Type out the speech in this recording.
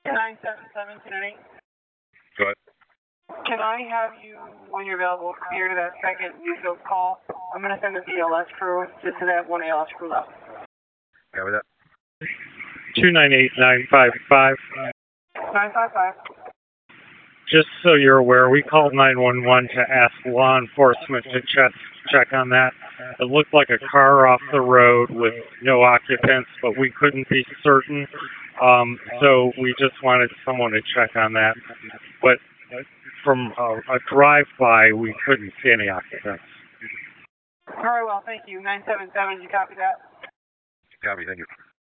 977 tonight. Go ahead. Can I have you, when you're available, here to that second Uso call? I'm going to send the ALS crew just to that one ALS crew left. Copy that. 298955. 955. Just so you're aware, we called 911 to ask law enforcement to check on that. It looked like a car off the road with no occupants, but we couldn't be certain. So we just wanted someone to check on that. But from a drive-by, we couldn't see any occupants. Very well, thank you. 977, you copy that? Copy, thank you.